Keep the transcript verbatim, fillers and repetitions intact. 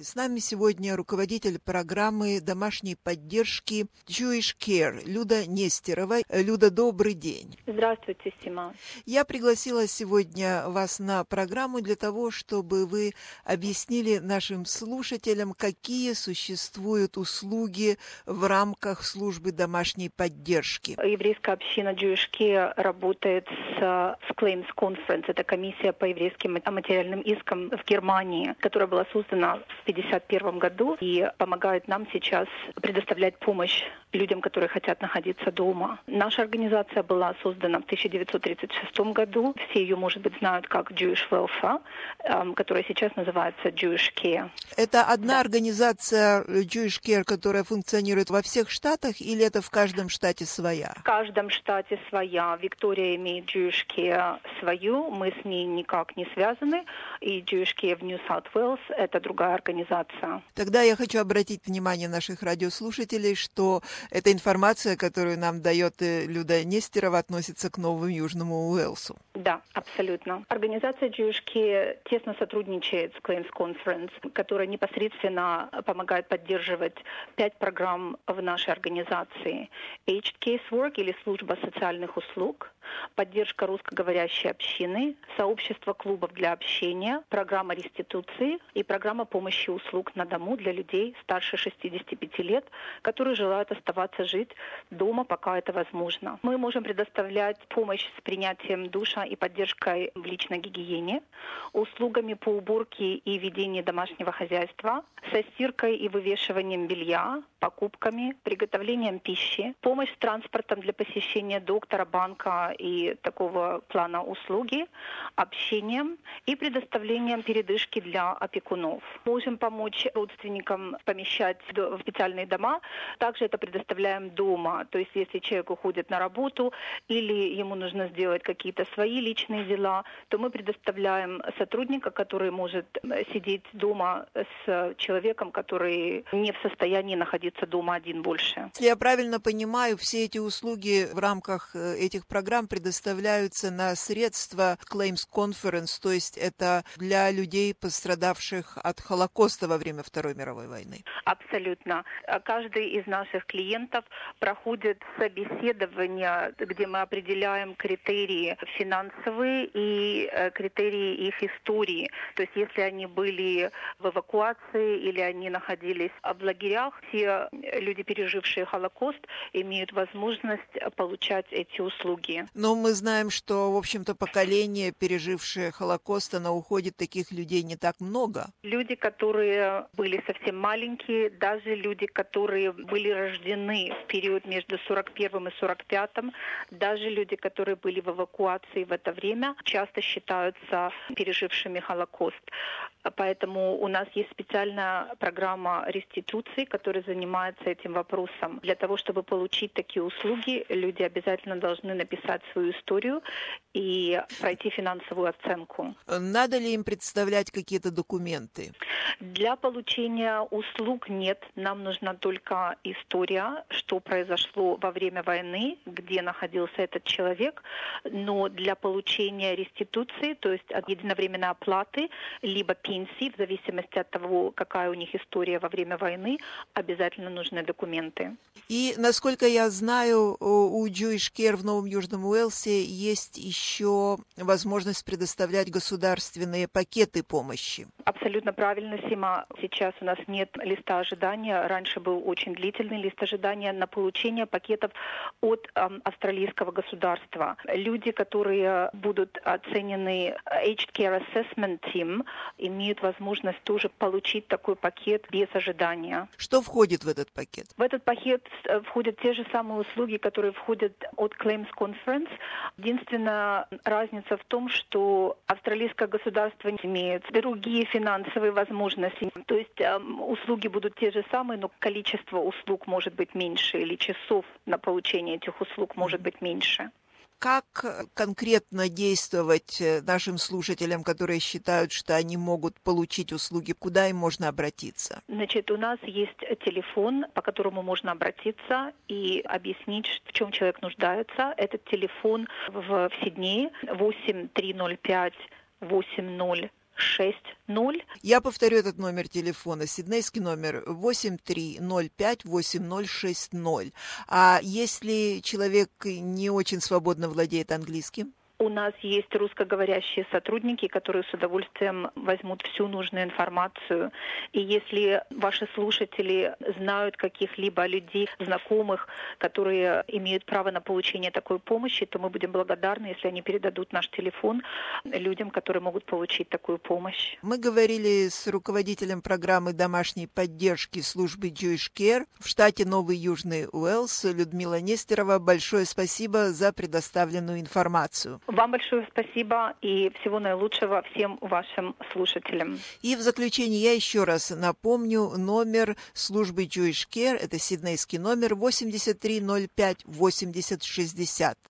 С нами сегодня руководитель программы домашней поддержки Jewish Care Люда Нестерова. Люда, добрый день. Здравствуйте, Сима. Я пригласила сегодня вас на программу для того, чтобы вы объяснили нашим слушателям, какие существуют услуги в рамках службы домашней поддержки. Еврейская община Jewish Care работает с, с Claims Conference. Это комиссия по еврейским материальным искам в Германии, которая была создана в пятьдесят первом году и помогает нам сейчас предоставлять помощь людям, которые хотят находиться дома. Наша организация была создана в тысяча девятьсот тридцать шестом году. Все ее, может быть, знают как Jewish Welfare, которая сейчас называется Jewish Care. Это одна Да. организация Jewish Care, которая функционирует во всех штатах, или это в каждом штате своя? В каждом штате своя. Виктория имеет Jewish Care свою, мы с ней никак не связаны. И Jewish Care в New South Wales – это другая организация. Тогда я хочу обратить внимание наших радиослушателей, что эта информация, которую нам дает Люда Нестерова, относится к Новому Южному Уэльсу. Да, абсолютно. Организация Jewish Care тесно сотрудничает с Claims Conference, которая непосредственно помогает поддерживать пять программ в нашей организации. Aged Case Work или служба социальных услуг, поддержка русскоговорящей общины, сообщество клубов для общения, программа реституции и программа помощи и услуг на дому для людей старше шестидесяти пяти лет, которые желают оставаться жить дома, пока это возможно. Мы можем предоставлять помощь с принятием душа и поддержкой в личной гигиене, услугами по уборке и ведению домашнего хозяйства, со стиркой и вывешиванием белья, покупками, приготовлением пищи, помощь с транспортом для посещения доктора, банка и такого плана услуги, общением и предоставлением передышки для опекунов. Можем помочь родственникам помещать в специальные дома. Также это предоставляем дома. То есть если человек уходит на работу или ему нужно сделать какие-то свои личные дела, то мы предоставляем сотрудника, который может сидеть дома с человеком, который не в состоянии находиться дома один больше. Если я правильно понимаю, все эти услуги в рамках этих программ предоставляются на средства Claims Conference, то есть это для людей, пострадавших от Холокоста во время Второй мировой войны. Абсолютно. Каждый из наших клиентов проходит собеседование, где мы определяем критерии финансовые и критерии их истории. То есть если они были в эвакуации или они находились в лагерях, все люди, пережившие Холокост, имеют возможность получать эти услуги. Но мы знаем, что, в общем-то, поколение, пережившее Холокост, оно уходит, таких людей не так много. Люди, которые были совсем маленькие, даже люди, которые были рождены в период между сорок первым и сорок пятым, даже люди, которые были в эвакуации в это время, часто считаются пережившими Холокост. Поэтому у нас есть специальная программа реституции, которая занимается этим вопросом. Для того, чтобы получить такие услуги, люди обязательно должны написать свою историю и пройти финансовую оценку. Надо ли им представлять какие-то документы? Для получения услуг нет. Нам нужна только история, что произошло во время войны, где находился этот человек. Но для получения реституции, то есть от единовременной оплаты, либо пенсии, в зависимости от того, какая у них история во время войны, обязательно нужны документы. И, насколько я знаю, у Jewish Care в Новом Южном Уэльсе есть еще возможность предоставлять государственные пакеты помощи. Абсолютно правильно, Сима. Сейчас у нас нет листа ожидания. Раньше был очень длительный лист ожидания на получение пакетов от э, австралийского государства. Люди, которые будут оценены Aged Care Assessment Team, имеют возможность тоже получить такой пакет без ожидания. Что входит в этот пакет? В этот пакет входят те же самые услуги, которые входят от Claims Conference. Единственная разница в том, что австралийское государство имеет другие финансовые возможности. То есть э, услуги будут те же самые, но количество услуг может быть меньше, или часов на получение этих услуг может быть меньше. Как конкретно действовать нашим слушателям, которые считают, что они могут получить услуги? Куда им можно обратиться? Значит, у нас есть телефон, по которому можно обратиться и объяснить, в чем человек нуждается. Этот телефон в, в Сиднее восемь три ноль пять восемь ноль шесть ноль. Я повторю этот номер телефона, сиднейский номер восемь три ноль пять восемь ноль шесть ноль. А если человек не очень свободно владеет английским? У нас есть русскоговорящие сотрудники, которые с удовольствием возьмут всю нужную информацию. И если ваши слушатели знают каких-либо людей, знакомых, которые имеют право на получение такой помощи, то мы будем благодарны, если они передадут наш телефон людям, которые могут получить такую помощь. Мы говорили с руководителем программы домашней поддержки службы Jewish Care в штате Новый Южный Уэльс Людмила Нестерова. Большое спасибо за предоставленную информацию. Вам большое спасибо и всего наилучшего всем вашим слушателям. И в заключение я еще раз напомню номер службы Jewish Care, это сиднейский номер восемь три ноль пять восемьдесят шестьдесят.